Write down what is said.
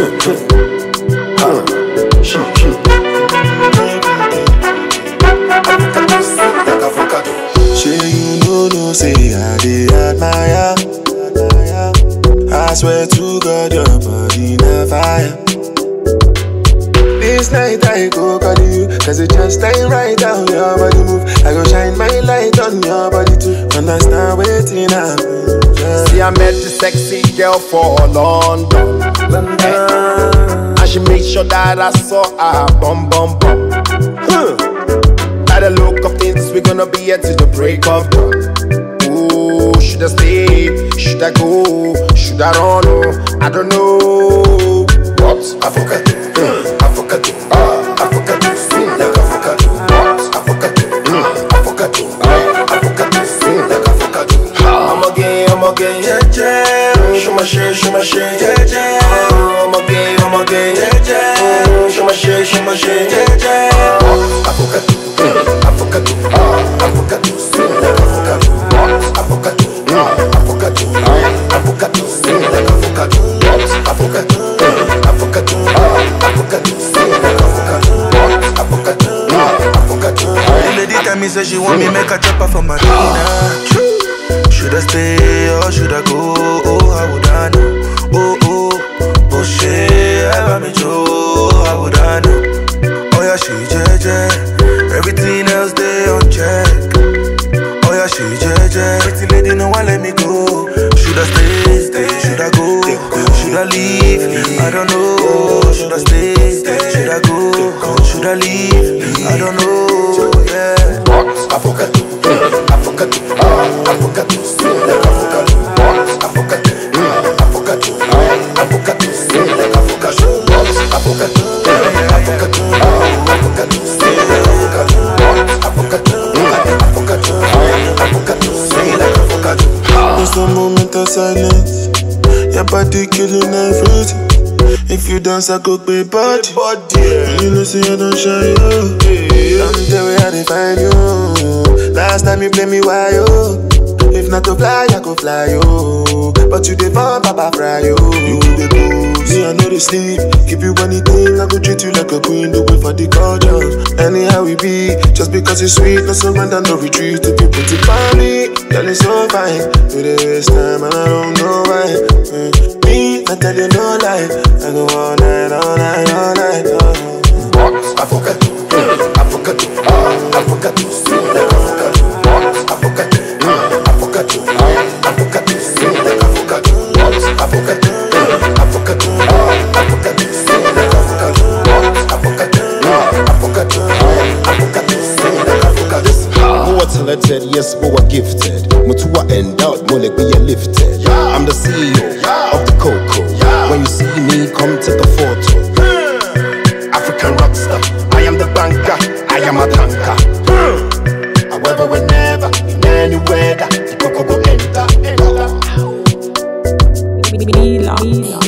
No, say I dey admire. I swear to God, your body na fire. This night I go call you, cause it just ain't right how your body move. I go shine my light on your body too. Understand waiting happen. Yeah. See, I met the sexy girl for London. And she made sure that I saw her bum bum bum. By the look of things, we're gonna be here till the break of dawn. Ooh, should I stay? Should I go? Should I run? Oh, I don't know. What? Avocado, avocado, avocado, sweet like avocado. What? Avocado, avocado, avocado, sweet like avocado. I'm again, yeah, yeah. Show my shit, yeah, yeah. I'm again, yeah, yeah. Show my shit, yeah, yeah. Avocado. Avocado, avocado, sweet like avocado. Avocado, avocado, avocado, sweet like avocado. Avocado, avocado, avocado, sweet like avocado. Avocado, avocado. The lady tell me say she want me make a chopper for my dinner. Should I stay or should I go? Oh, how would I know? Oh shit, ever me Joe, how would I know? Oh yeah, she JJ. Everything else they on check. Oh yeah, she JJ. Pretty lady, no one let me go. Should I stay? Should I go? Should I leave? I don't know. Should I stay? Should I go? Should I leave? I don't know. Yeah. Avocado, avocado, avocado, sweet like avocado. Avocado, avocado, avocado, sweet like avocado. Avocado, avocado, avocado, sweet like avocado. There's no moment of silence. Your body killing everything. If you dance, I go pay body. You know, say I don't shy you. I'm the way I define you. Last time you play me, why you? If not to fly, I go fly you. But you dey fun, Papa fry you. You the booze, me I know they sleep. Keep you anything, I go treat you like a queen. Do it for the culture. Anyhow we be, just because it's sweet, no surrender, no retreat. The people to find me, girl it's so fine. Do they waste time and I don't know why. Me, I tell you no lie. I go all night, all night, all night. Avocado, avocado, avocado, sweet like avocado. Avocado, avocado, avocado, sweet like avocado. Avocado, avocado, avocado, sweet like avocado. Avocado, avocado, avocado, sweet like avocado. More talented, yes, more gifted. Mutua end out, more like we are lifted. I'm the CEO of the Coco. When you see me, come take a photo. African rockstar, I am the banker, I am a tanker. However, whenever, in any weather, the Coco go enter.